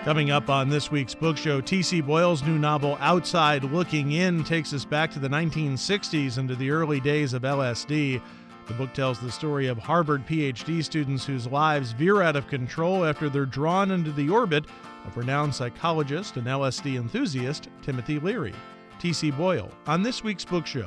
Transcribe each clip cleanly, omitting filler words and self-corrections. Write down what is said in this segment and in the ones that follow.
Coming up on this week's book show, T.C. Boyle's new novel, Outside Looking In, takes us back to the 1960s and to the early days of LSD. The book tells the story of Harvard PhD students whose lives veer out of control after they're drawn into the orbit of renowned psychologist and LSD enthusiast Timothy Leary. T.C. Boyle on this week's book show.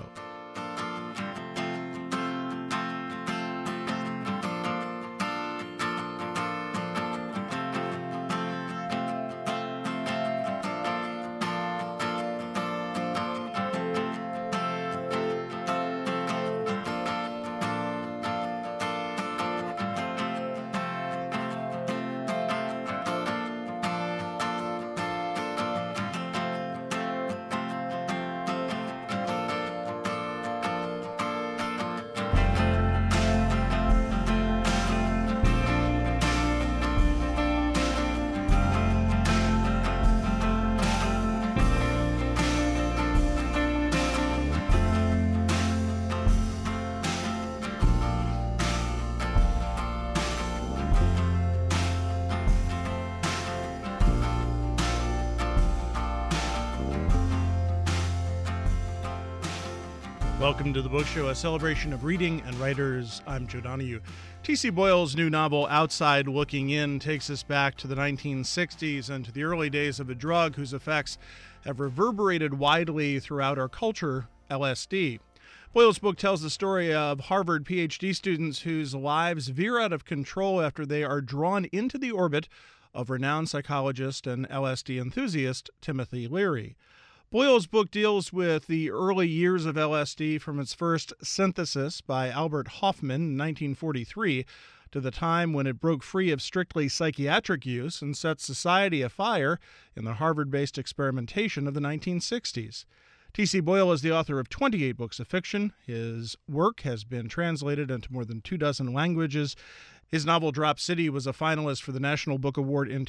Welcome to the book show, a celebration of reading and writers. I'm Joe Donahue. T.C. Boyle's new novel, Outside Looking In, takes us back to the 1960s and to the early days of a drug whose effects have reverberated widely throughout our culture, LSD. Boyle's book tells the story of Harvard PhD students whose lives veer out of control after they are drawn into the orbit of renowned psychologist and LSD enthusiast Timothy Leary. Boyle's book deals with the early years of LSD from its first synthesis by Albert Hofmann in 1943 to the time when it broke free of strictly psychiatric use and set society afire in the Harvard-based experimentation of the 1960s. T.C. Boyle is the author of 28 books of fiction. His work has been translated into more than 24 languages. His novel, Drop City, was a finalist for the National Book Award in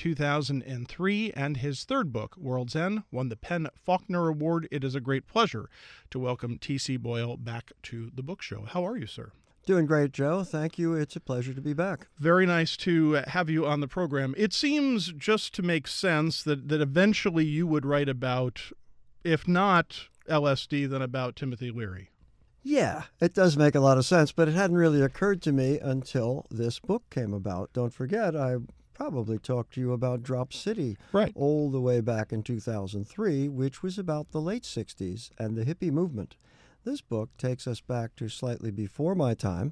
2003, and his third book, World's End, won the PEN/Faulkner Award. It is a great pleasure to welcome T.C. Boyle back to the book show. How are you, sir? Doing great, Joe. Thank you. It's a pleasure to be back. Very nice to have you on the program. It seems just to make sense that eventually you would write about, if not LSD, then about Timothy Leary. Yeah, it does make a lot of sense, but it hadn't really occurred to me until this book came about. Don't forget, I probably talked to you about Drop City all the way back in 2003, which was about the late 60s and the hippie movement. This book takes us back to slightly before my time,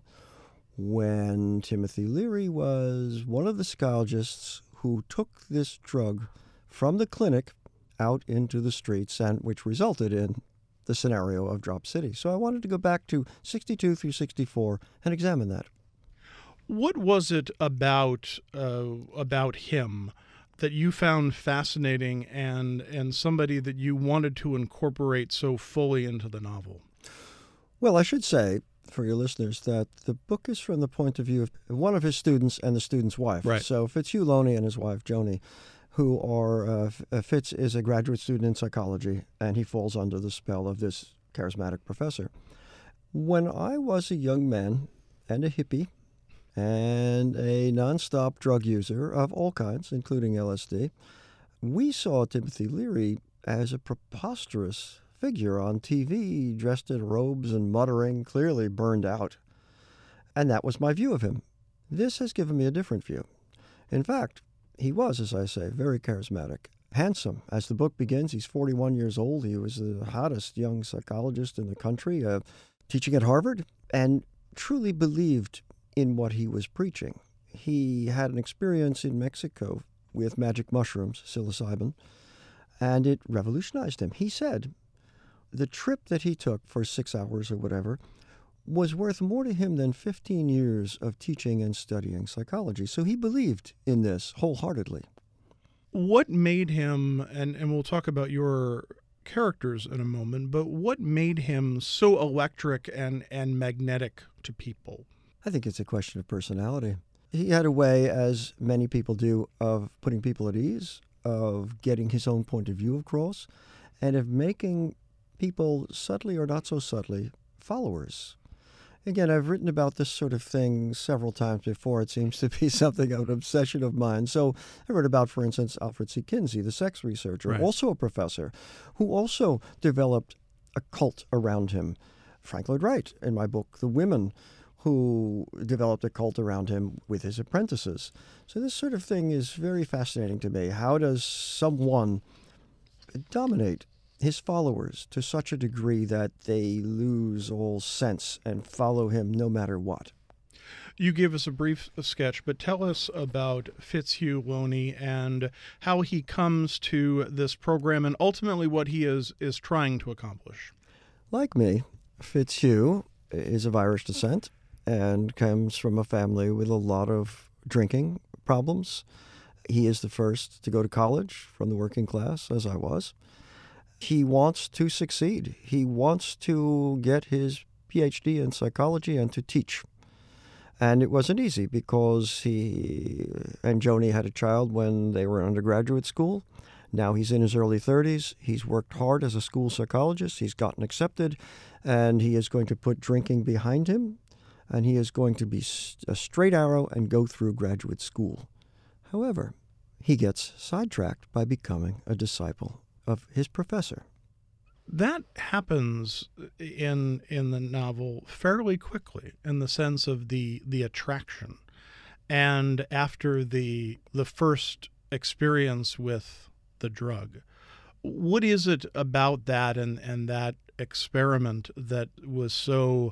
when Timothy Leary was one of the psychologists who took this drug from the clinic out into the streets, and which resulted in the scenario of Drop City. So I wanted to go back to 62 through 64 and examine that. What was it about him that you found fascinating and somebody that you wanted to incorporate so fully into the novel? Well, I should say for your listeners that the book is from the point of view of one of his students and the student's wife. Right. So Fitzhugh Loney and his wife, Joni, who are, Fitz is a graduate student in psychology, and he falls under the spell of this charismatic professor. When I was a young man and a hippie and a nonstop drug user of all kinds, including LSD, we saw Timothy Leary as a preposterous figure on TV, dressed in robes and muttering, clearly burned out. And that was my view of him. This has given me a different view. In fact, he was, as I say, very charismatic, handsome. As the book begins, he's 41 years old. He was the hottest young psychologist in the country, teaching at Harvard, and truly believed in what he was preaching. He had an experience in Mexico with magic mushrooms, psilocybin, and it revolutionized him. He said the trip that he took for 6 hours or whatever was worth more to him than 15 years of teaching and studying psychology. So he believed in this wholeheartedly. What made him, and we'll talk about your characters in a moment, but what made him so electric and magnetic to people? I think it's a question of personality. He had a way, as many people do, of putting people at ease, of getting his own point of view across, and of making people, subtly or not so subtly, followers. Again, I've written about this sort of thing several times before. It seems to be something of an obsession of mine. So I wrote about, for instance, Alfred C. Kinsey, the sex researcher, Right. also a professor, who also developed a cult around him. Frank Lloyd Wright, in my book, The Women, who developed a cult around him with his apprentices. So this sort of thing is very fascinating to me. How does someone dominate his followers to such a degree that they lose all sense and follow him no matter what? You gave us a brief sketch, but tell us about Fitzhugh Loney and how he comes to this program and ultimately what he is trying to accomplish. Like me, Fitzhugh is of Irish descent and comes from a family with a lot of drinking problems. He is the first to go to college from the working class, as I was. He wants to succeed. He wants to get his PhD in psychology and to teach. And it wasn't easy because he and Joni had a child when they were in undergraduate school. Now he's in his early 30s. He's worked hard as a school psychologist. He's gotten accepted, and he is going to put drinking behind him, and he is going to be a straight arrow and go through graduate school. However, he gets sidetracked by becoming a disciple of his professor. That happens in the novel fairly quickly in the sense of the attraction. And after the first experience with the drug, what is it about that and that experiment that was so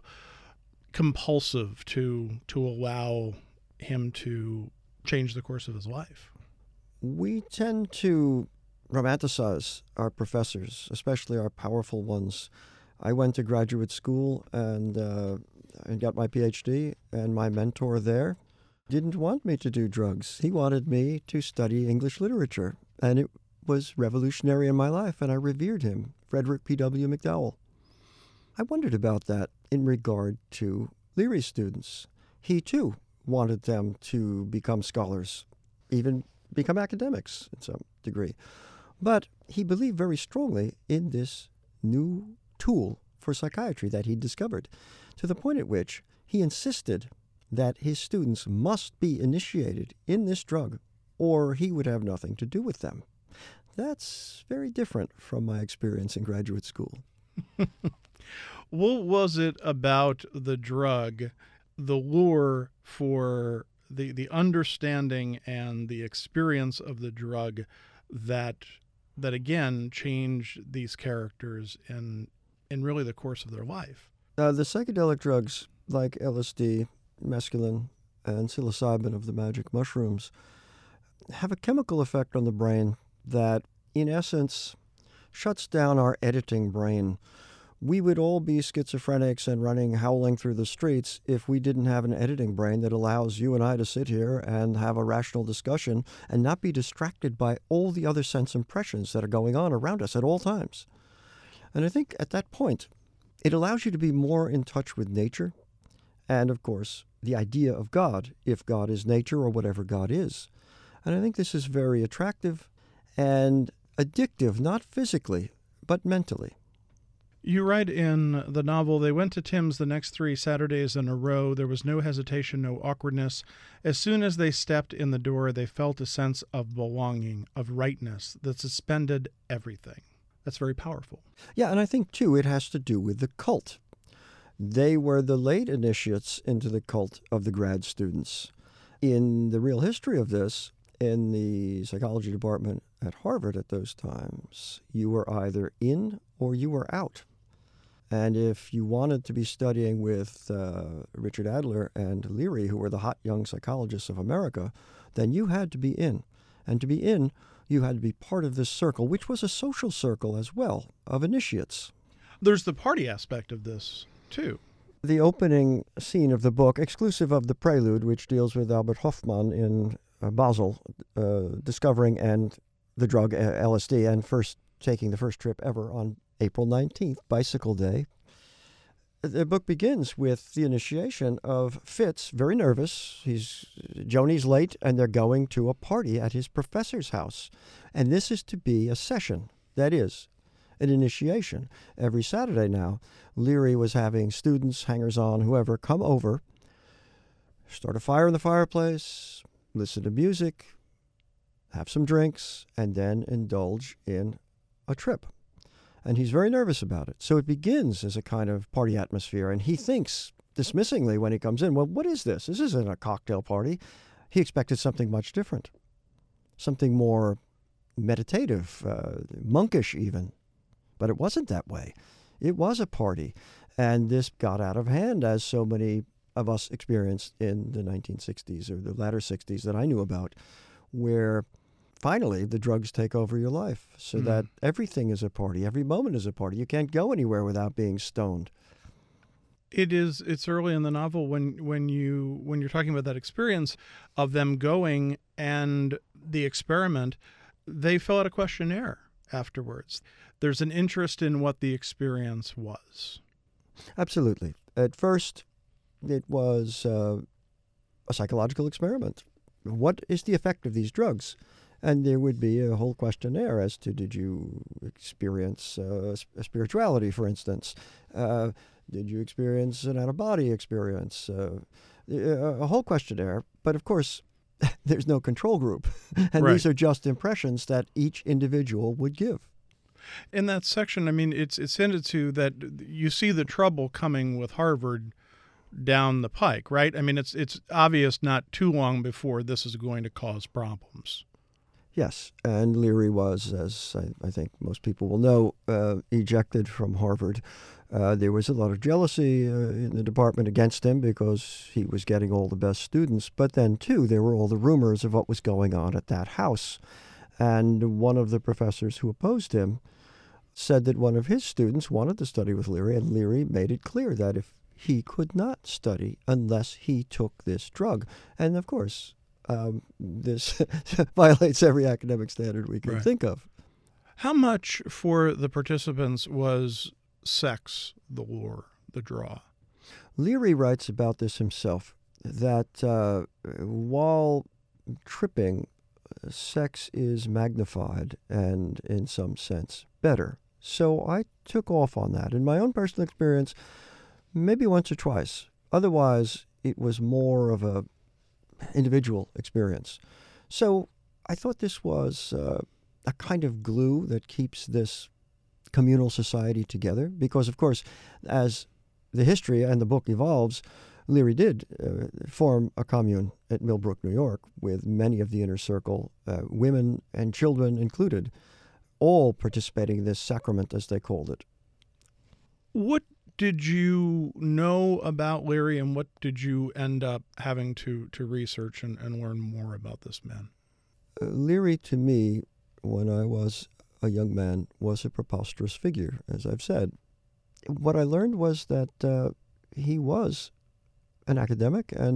compulsive to allow him to change the course of his life? We tend to romanticize our professors, especially our powerful ones. I went to graduate school and got my PhD, and my mentor there didn't want me to do drugs. He wanted me to study English literature, and it was revolutionary in my life, and I revered him, Frederick P.W. McDowell. I wondered about that in regard to Leary's students. He, too, wanted them to become scholars, even become academics in some degree. But he believed very strongly in this new tool for psychiatry that he discovered, to the point at which he insisted that his students must be initiated in this drug, or he would have nothing to do with them. That's very different from my experience in graduate school. What was it about the drug, the lure for the understanding and the experience of the drug that again changed these characters in really the course of their life? The psychedelic drugs like LSD, mescaline, and psilocybin of the magic mushrooms have a chemical effect on the brain that, in essence, shuts down our editing brain. We would all be schizophrenics and running howling through the streets if we didn't have an editing brain that allows you and I to sit here and have a rational discussion and not be distracted by all the other sense impressions that are going on around us at all times. And I think at that point, it allows you to be more in touch with nature and, of course, the idea of God, if God is nature or whatever God is. And I think this is very attractive and addictive, not physically, but mentally. You write in the novel, they went to Tim's the next 3 Saturdays in a row. There was no hesitation, no awkwardness. As soon as they stepped in the door, they felt a sense of belonging, of rightness that suspended everything. That's very powerful. Yeah, and I think, too, it has to do with the cult. They were the late initiates into the cult of the grad students. In the real history of this, in the psychology department at Harvard at those times, you were either in or you were out. And if you wanted to be studying with Richard Adler and Leary, who were the hot young psychologists of America, then you had to be in. And to be in, you had to be part of this circle, which was a social circle as well, of initiates. There's the party aspect of this, too. The opening scene of the book, exclusive of the prelude, which deals with Albert Hofmann in Basel, discovering and the drug LSD and first taking the first trip ever on April 19th, Bicycle Day. The book begins with the initiation of Fitz, very nervous. Joni's late, and they're going to a party at his professor's house. And this is to be a session. That is, an initiation. Every Saturday now, Leary was having students, hangers-on, whoever, come over, start a fire in the fireplace, listen to music, have some drinks, and then indulge in a trip. And he's very nervous about it. So it begins as a kind of party atmosphere, and he thinks dismissingly when he comes in, well, what is this? This isn't a cocktail party. He expected something much different, something more meditative, monkish even. But it wasn't that way. It was a party. And this got out of hand, as so many of us experienced in the 1960s or the latter 60s that I knew about, where finally the drugs take over your life so that everything is a party. Every moment is a party. You can't go anywhere without being stoned. It's early in the novel when you're talking about that experience of them going and the experiment, they fill out a questionnaire afterwards. There's an interest in what the experience was. Absolutely. At first, it was a psychological experiment. What is the effect of these drugs? And there would be a whole questionnaire as to, did you experience spirituality, for instance? Did you experience an out-of-body experience? A whole questionnaire. But of course, there's no control group. And Right. These are just impressions that each individual would give. In that section, I mean, it's hinted to that you see the trouble coming with Harvard down the pike, right? I mean, it's obvious not too long before this is going to cause problems. Yes, and Leary was, as I think most people will know, ejected from Harvard. There was a lot of jealousy in the department against him because he was getting all the best students. But then, too, there were all the rumors of what was going on at that house. And one of the professors who opposed him said that one of his students wanted to study with Leary, and Leary made it clear that if he could not study unless he took this drug. And, of course, this violates every academic standard we can Right. think of. How much for the participants was sex the lure, the draw? Leary writes about this himself, that while tripping, sex is magnified and, in some sense, better. So I took off on that. In my own personal experience, maybe once or twice. Otherwise, it was more of a individual experience. So I thought this was a kind of glue that keeps this communal society together. Because, of course, as the history and the book evolves, Leary did form a commune at Millbrook, New York, with many of the inner circle, women and children included, all participating in this sacrament, as they called it. What did you know about Leary, and what did you end up having to research and learn more about this man? Leary, to me, when I was a young man, was a preposterous figure, as I've said. What I learned was that he was an academic and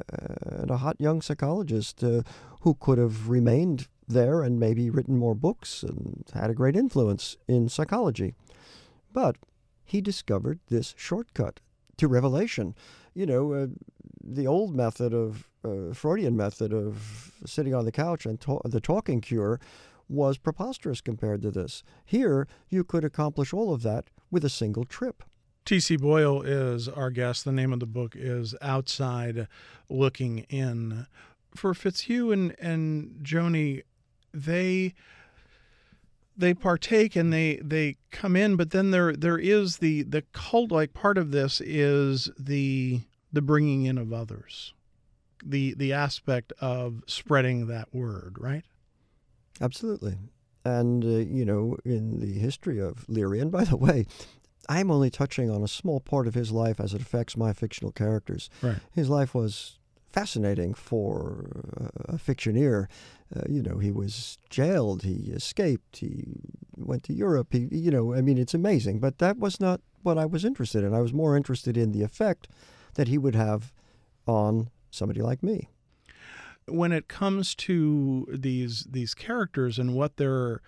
a hot young psychologist who could have remained there and maybe written more books and had a great influence in psychology. But he discovered this shortcut to revelation. You know, the old method of, Freudian method of sitting on the couch and the talking cure was preposterous compared to this. Here, you could accomplish all of that with a single trip. T.C. Boyle is our guest. The name of the book is Outside Looking In. For Fitzhugh and Joni, they partake and they come in, but then there is the cult-like part of this is the bringing in of others, the aspect of spreading that word, right? Absolutely. And, in the history of Leary, and by the way, I'm only touching on a small part of his life as it affects my fictional characters. Right. His life was fascinating for a fictioneer. He was jailed, he escaped, he went to Europe, it's amazing. But that was not what I was interested in. I was more interested in the effect that he would have on somebody like me. When it comes to these characters and what the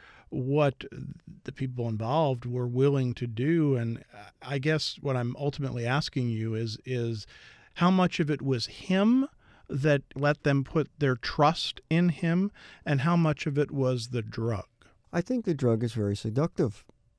people involved were willing to do, and I guess what I'm ultimately asking you is how much of it was him that let them put their trust in him, and how much of it was the drug? I think the drug is very seductive.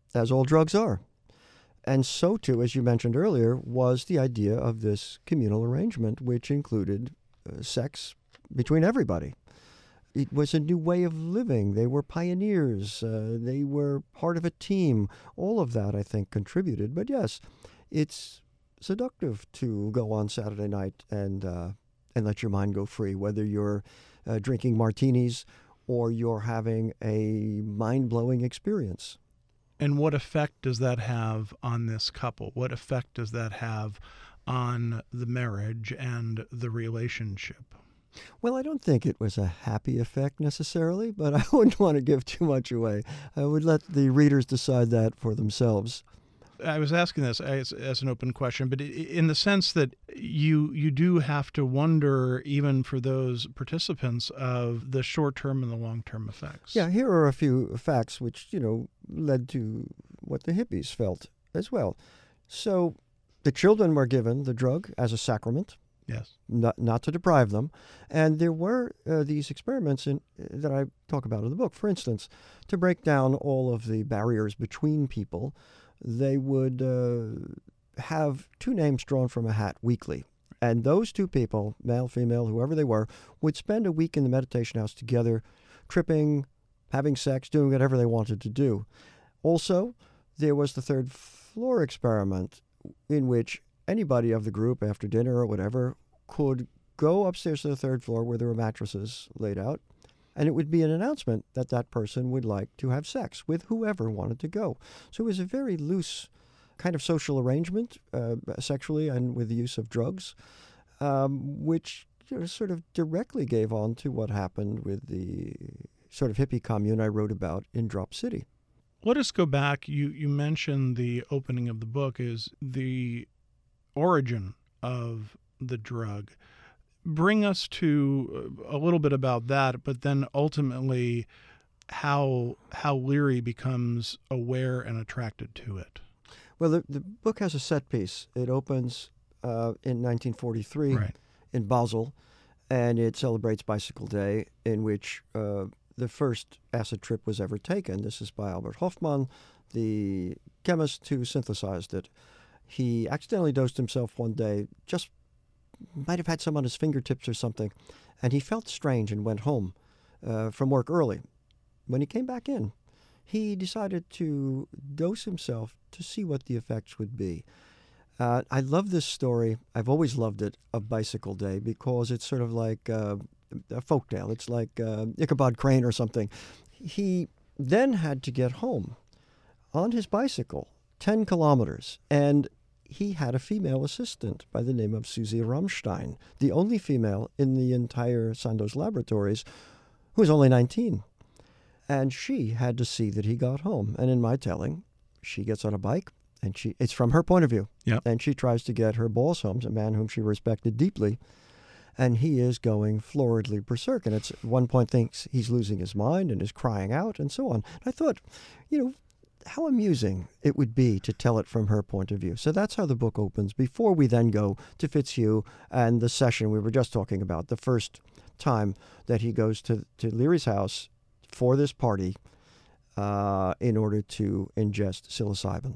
as all drugs are. And so, too, as you mentioned earlier, was the idea of this communal arrangement, which included sex between everybody. It was a new way of living. They were pioneers. They were part of a team. All of that, I think, contributed. But yes, it's seductive to go on Saturday night and let your mind go free, whether you're drinking martinis or you're having a mind-blowing experience. And what effect does that have on this couple? What effect does that have on the marriage and the relationship? Well, I don't think it was a happy effect necessarily, but I wouldn't want to give too much away. I would let the readers decide that for themselves. I was asking this as an open question, but in the sense that you do have to wonder, even for those participants, of the short-term and the long-term effects. Yeah, here are a few facts which, led to what the hippies felt as well. So the children were given the drug as a sacrament. Yes. Not to deprive them. And there were these experiments that I talk about in the book. For instance, to break down all of the barriers between people, they would have two names drawn from a hat weekly. And those two people, male, female, whoever they were, would spend a week in the meditation house together, tripping, having sex, doing whatever they wanted to do. Also, there was the third floor experiment in which anybody of the group after dinner or whatever could go upstairs to the third floor where there were mattresses laid out, and it would be an announcement that that person would like to have sex with whoever wanted to go. So it was a very loose kind of social arrangement, sexually and with the use of drugs, which sort of directly gave on to what happened with the sort of hippie commune I wrote about in Drop City. Let us go back. You mentioned the opening of the book is the origin of the drug. Bring us to a little bit about that, but then ultimately how Leary becomes aware and attracted to it. Well, the book has a set piece. It opens in 1943 in Basel, and it celebrates Bicycle Day, in which the first acid trip was ever taken. This is by Albert Hofmann, the chemist who synthesized it. He accidentally dosed himself one day, just might have had some on his fingertips or something, and he felt strange and went home from work early. When he came back in, he decided to dose himself to see what the effects would be. I love this story. I've always loved it, of Bicycle Day, because it's sort of like a folktale. It's like Ichabod Crane or something. He then had to get home on his bicycle, 10 kilometers, and he had a female assistant by the name of Susie Rammstein, the only female in the entire Sandoz Laboratories, who was only 19. And she had to see that he got home. And in my telling, she gets on a bike, and it's from her point of view. Yep. And she tries to get her boss home, a man whom she respected deeply, and he is going floridly berserk. And at one point thinks he's losing his mind and is crying out and so on. I thought, how amusing it would be to tell it from her point of view. So that's how the book opens, before we then go to Fitzhugh and the session we were just talking about, the first time that he goes to Leary's house for this party in order to ingest psilocybin.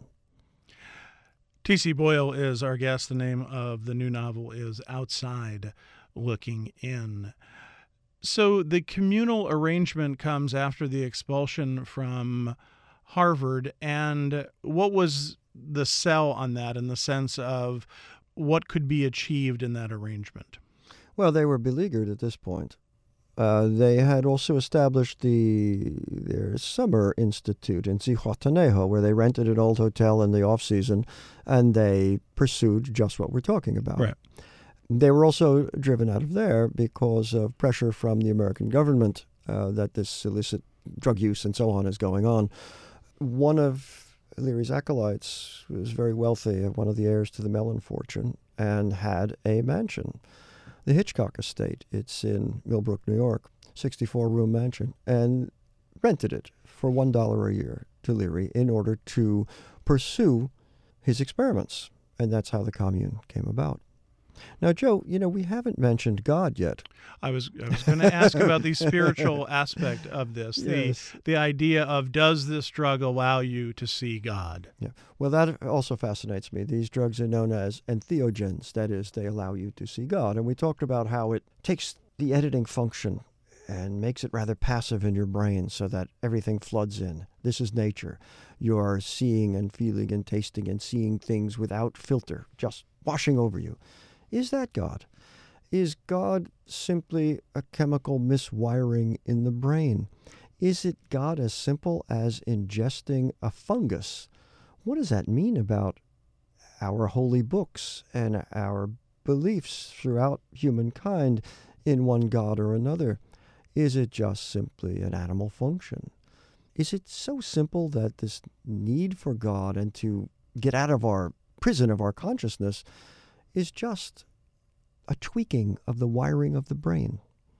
T.C. Boyle is our guest. The name of the new novel is Outside Looking In. So the communal arrangement comes after the expulsion from Harvard, and what was the sell on that in the sense of what could be achieved in that arrangement? Well, they were beleaguered at this point. They had also established their summer institute in Zihuatanejo, where they rented an old hotel in the off-season, and they pursued just what we're talking about. Right. They were also driven out of there because of pressure from the American government that this illicit drug use and so on is going on. One of Leary's acolytes was very wealthy, one of the heirs to the Mellon fortune, and had a mansion, the Hitchcock Estate. It's in Millbrook, New York, 64-room mansion, and rented it for $1 a year to Leary in order to pursue his experiments. And that's how the commune came about. Now, Joe, we haven't mentioned God yet. I was going to ask about the spiritual aspect of this, Yes. the idea of, does this drug allow you to see God? Yeah. Well, that also fascinates me. These drugs are known as entheogens. That is, they allow you to see God. And we talked about how it takes the editing function and makes it rather passive in your brain so that everything floods in. This is nature. You're seeing and feeling and tasting and seeing things without filter, just washing over you. Is that God? Is God simply a chemical miswiring in the brain? Is it God as simple as ingesting a fungus? What does that mean about our holy books and our beliefs throughout humankind in one God or another? Is it just simply an animal function? Is it so simple that this need for God and to get out of our prison of our consciousness is just a tweaking of the wiring of the brain?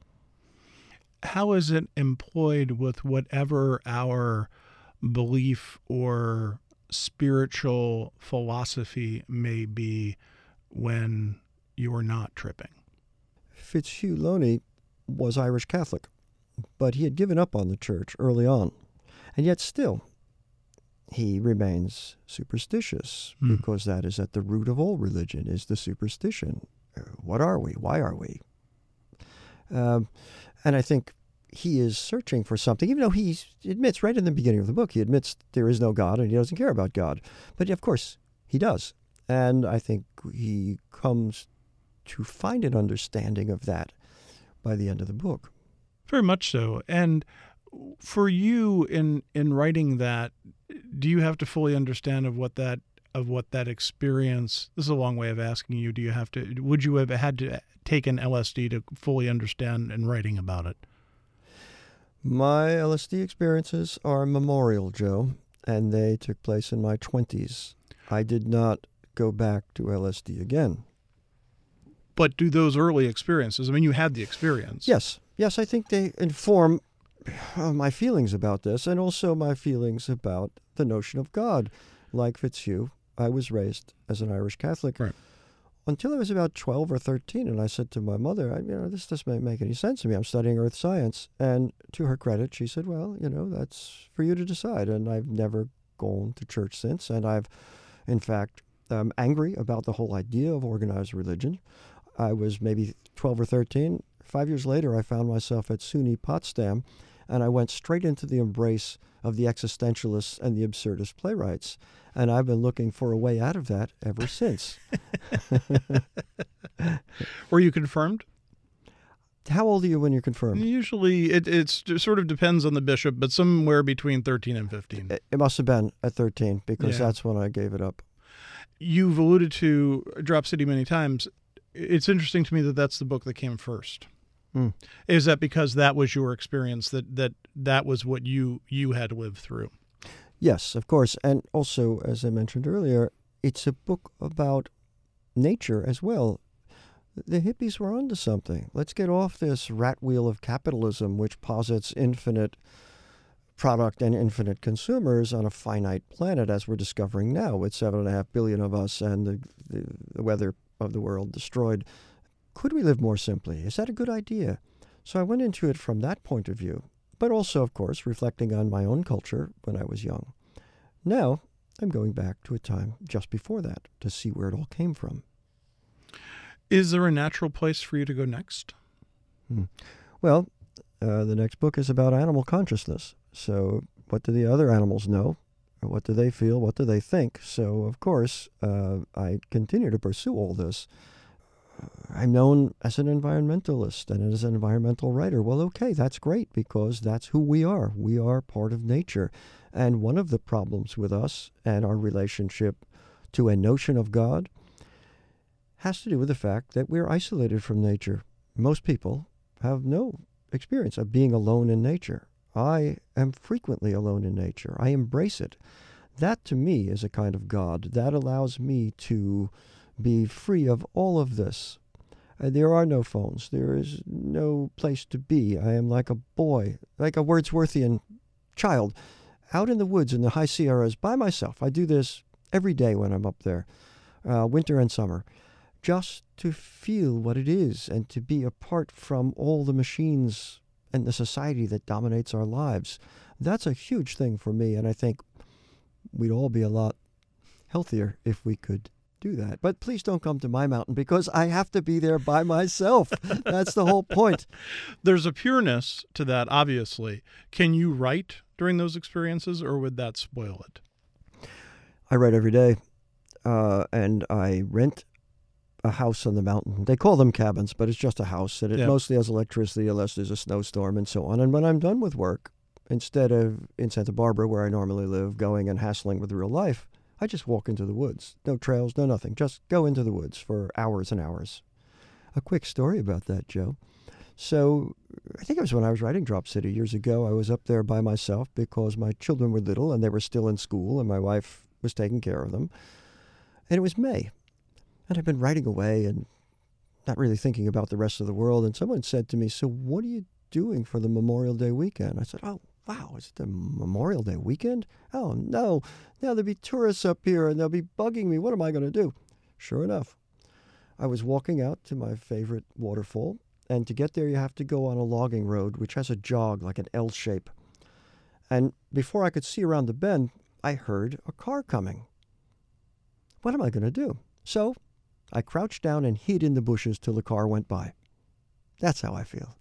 How is it employed with whatever our belief or spiritual philosophy may be when you're not tripping? Fitzhugh Loney was Irish Catholic, but he had given up on the church early on. And yet still, he remains superstitious because that is at the root of all religion, is the superstition. What are we? Why are we? And I think he is searching for something, even though he admits right in the beginning of the book, he admits there is no God and he doesn't care about God. But of course, he does. And I think he comes to find an understanding of that by the end of the book. Very much so. And for you in writing that, do you have to fully understand of what that experience, this is a long way of asking you, would you have had to take an LSD to fully understand in writing about it? My LSD experiences are memorial, Joe, and they took place in my 20s. I did not go back to LSD again. But do those early experiences, I mean, you had the experience. Yes, I think they inform my feelings about this and also my feelings about the notion of God. Like Fitzhugh, I was raised as an Irish Catholic until I was about 12 or 13, and I said to my mother, this doesn't make any sense to me. I'm studying earth science. And to her credit, she said, well, that's for you to decide. And I've never gone to church since, and I've, in fact, angry about the whole idea of organized religion. I was maybe 12 or 13. 5 years later, I found myself at SUNY Potsdam, and I went straight into the embrace of the existentialists and the absurdist playwrights. And I've been looking for a way out of that ever since. Were you confirmed? How old are you when you're confirmed? Usually it sort of depends on the bishop, but somewhere between 13 and 15. It must have been at 13 because that's when I gave it up. You've alluded to Drop City many times. It's interesting to me that that's the book that came first. Is that because that was your experience, that was what you had lived through? Yes, of course. And also, as I mentioned earlier, it's a book about nature as well. The hippies were onto something. Let's get off this rat wheel of capitalism, which posits infinite product and infinite consumers on a finite planet, as we're discovering now with 7.5 billion of us and the weather of the world destroyed. Could we live more simply? Is that a good idea? So I went into it from that point of view, but also, of course, reflecting on my own culture when I was young. Now, I'm going back to a time just before that to see where it all came from. Is there a natural place for you to go next? Well, the next book is about animal consciousness. So what do the other animals know? What do they feel? What do they think? So, of course, I continue to pursue all this. I'm known as an environmentalist and as an environmental writer. Well, okay, that's great because that's who we are. We are part of nature. And one of the problems with us and our relationship to a notion of God has to do with the fact that we're isolated from nature. Most people have no experience of being alone in nature. I am frequently alone in nature. I embrace it. That, to me, is a kind of God. That allows me to be free of all of this. There are no phones. There is no place to be. I am like a boy, like a Wordsworthian child, out in the woods in the high Sierras by myself. I do this every day when I'm up there, winter and summer. just to feel what it is and to be apart from all the machines and the society that dominates our lives. That's a huge thing for me, and I think we'd all be a lot healthier if we could do that. But please don't come to my mountain because I have to be there by myself. That's the whole point. There's a pureness to that, obviously. Can you write during those experiences, or would that spoil it? I write every day, and I rent a house on the mountain. They call them cabins, but it's just a house, and it mostly has electricity unless there's a snowstorm and so on. And when I'm done with work, instead of in Santa Barbara, where I normally live, going and hassling with real life, I just walk into the woods. No trails, no nothing. Just go into the woods for hours and hours. A quick story about that, Joe. So I think it was when I was writing Drop City years ago. I was up there by myself because my children were little and they were still in school and my wife was taking care of them. And it was May. And I'd been writing away and not really thinking about the rest of the world. And someone said to me, "So what are you doing for the Memorial Day weekend?" I said, "Oh, wow, is it the Memorial Day weekend? Oh, no. Now there'll be tourists up here and they'll be bugging me. What am I going to do?" Sure enough, I was walking out to my favorite waterfall. And to get there, you have to go on a logging road, which has a jog like an L shape. And before I could see around the bend, I heard a car coming. What am I going to do? So I crouched down and hid in the bushes till the car went by. That's how I feel.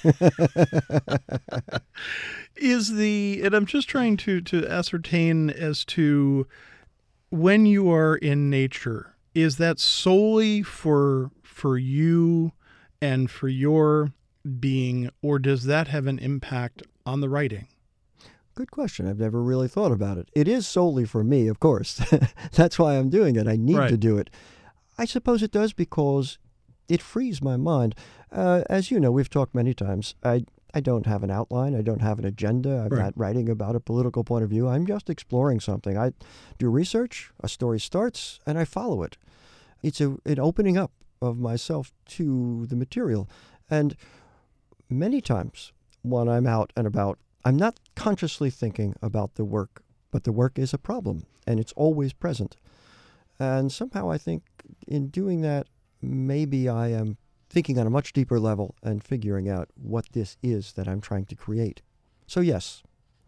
And I'm just trying to ascertain as to when you are in nature, is that solely for you and for your being, or does that have an impact on the writing? Good question. I've never really thought about it. It is solely for me, of course. That's why I'm doing it. I need to do it. I suppose it does because it frees my mind. As you know, we've talked many times. I don't have an outline. I don't have an agenda. I'm not writing about a political point of view. I'm just exploring something. I do research, a story starts, and I follow it. It's an opening up of myself to the material. And many times when I'm out and about, I'm not consciously thinking about the work, but the work is a problem, and it's always present. And somehow I think in doing that, maybe I am thinking on a much deeper level and figuring out what this is that I'm trying to create. So yes.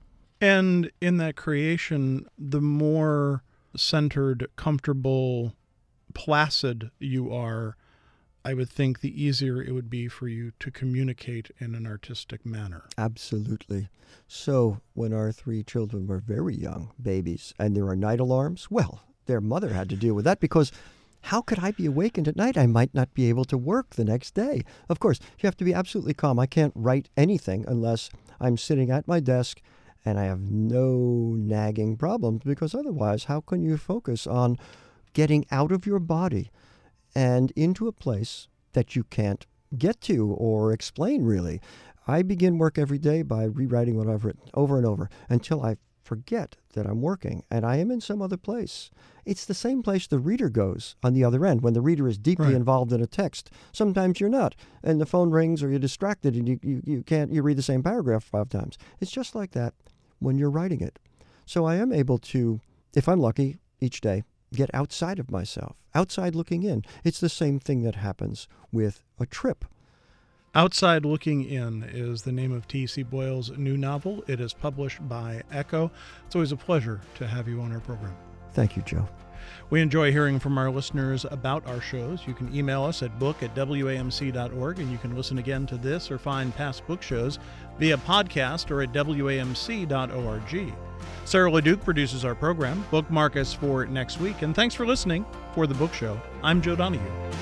And in that creation, the more centered, comfortable, placid you are, I would think the easier it would be for you to communicate in an artistic manner. Absolutely. So when our 3 children were very young, babies, and there are night alarms, well, their mother had to deal with that because how could I be awakened at night? I might not be able to work the next day. Of course, you have to be absolutely calm. I can't write anything unless I'm sitting at my desk and I have no nagging problems, because otherwise, how can you focus on getting out of your body and into a place that you can't get to or explain, really? I begin work every day by rewriting what I've written over and over until I forget that I'm working and I am in some other place. It's the same place the reader goes on the other end when the reader is deeply involved in a text. Sometimes you're not, and the phone rings or you're distracted and you read the same paragraph 5 times. It's just like that when you're writing it. So I am able to, if I'm lucky, each day, get outside of myself, outside looking in. It's the same thing that happens with a trip. Outside Looking In is the name of T.C. Boyle's new novel. It is published by Echo. It's always a pleasure to have you on our program. Thank you, Joe. We enjoy hearing from our listeners about our shows. You can email us at book@wamc.org, and you can listen again to this or find past book shows via podcast or at wamc.org. Sarah LeDuc produces our program. Bookmark us for next week. And thanks for listening for The Book Show. I'm Joe Donahue.